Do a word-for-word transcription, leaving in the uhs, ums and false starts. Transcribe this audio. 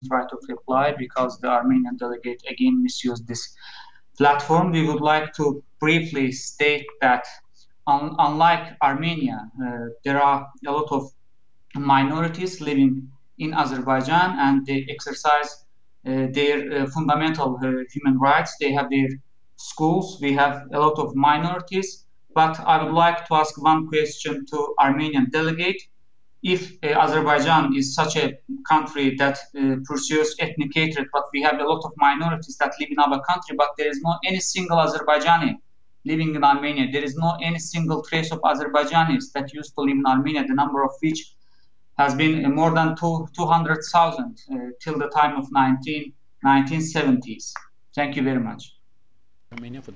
try to reply because the Armenian delegate again misused this platform. We would like to briefly state that un unlike Armenia, uh, there are a lot of minorities living in Azerbaijan and they exercise uh, their uh, fundamental uh, human rights. They have their schools. We have a lot of minorities. But I would like to ask one question to Armenian delegate. If uh, Azerbaijan is such a country that uh, pursues ethnic hatred, but we have a lot of minorities that live in our country, but there is no any single Azerbaijani living in Armenia. There is no any single trace of Azerbaijanis that used to live in Armenia, the number of which has been uh, more than two, 200,000 uh, till the time of nineteen, nineteen seventies. Thank you very much.